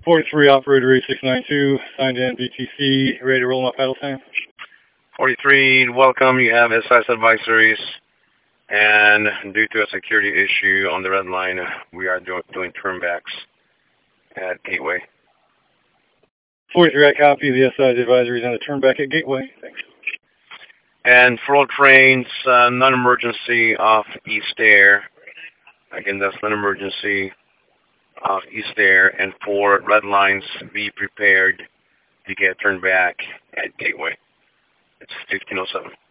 43 operator 8692, signed in BTC, ready to roll my paddle time. 43, welcome. You have SIS advisories, and due to a security issue on the red line, we are doing turnbacks at Gateway. 43, I copy the SIS advisories on the turnback at Gateway. Thanks. And for all trains, non-emergency off East Air. Again, that's non-emergency off East Air. And for red lines, be prepared to get turned back at Gateway. It's 1507.